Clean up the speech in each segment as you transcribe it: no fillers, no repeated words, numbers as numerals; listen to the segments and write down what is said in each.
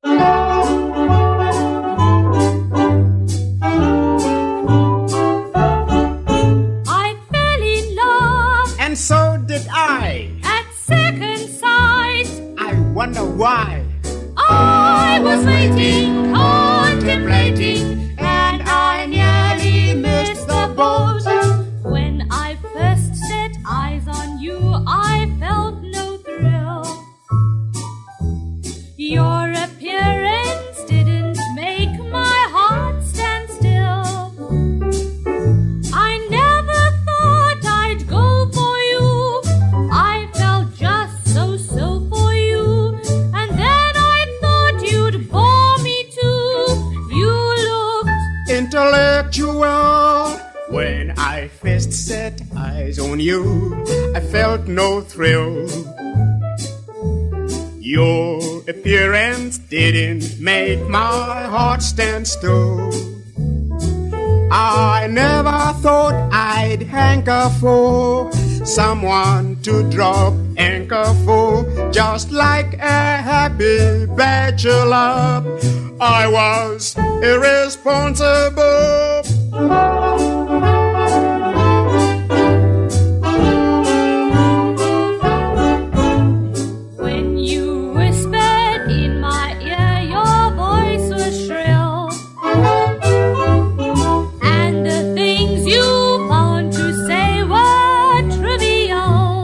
I fell in love, and so did I. at second sight. I wonder why. I was waiting, contemplating, and I nearly missed the boat. When I first set eyes on you, I felt no thrill. Your appearance didn't make my heart stand still. I never thought I'd go for you. I felt just so for you. And then I thought you'd bore me too. You looked Intellectual. When I first set eyes on you, I felt no thrill. Your appearance didn't make my heart stand still. I never thought I'd hanker for someone to drop anchor for. Just like a happy bachelor, I was irresponsible. when you whispered in my ear, your voice was shrill. And the things you found to say were trivial.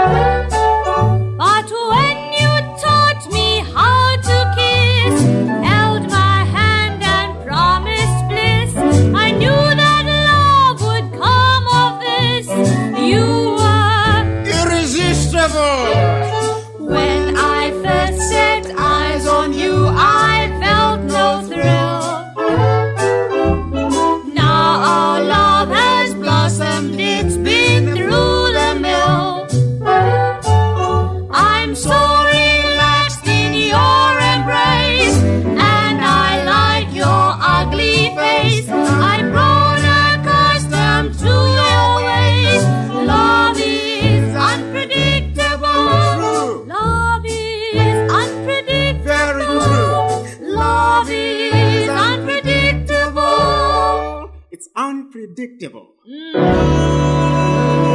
But when you taught me how to kiss, held my hand and promised bliss, I knew that love would come of this. You were Irresistible. when I first set eyes on you, I felt no thrill. Now our love has blossomed, it's been through the mill. I'm so relaxed in your embrace, and I like your ugly face. I've grown accustomed to your ways. Love is unpredictable. True. Love is unpredictable. Very true. Love is unpredictable. It's unpredictable.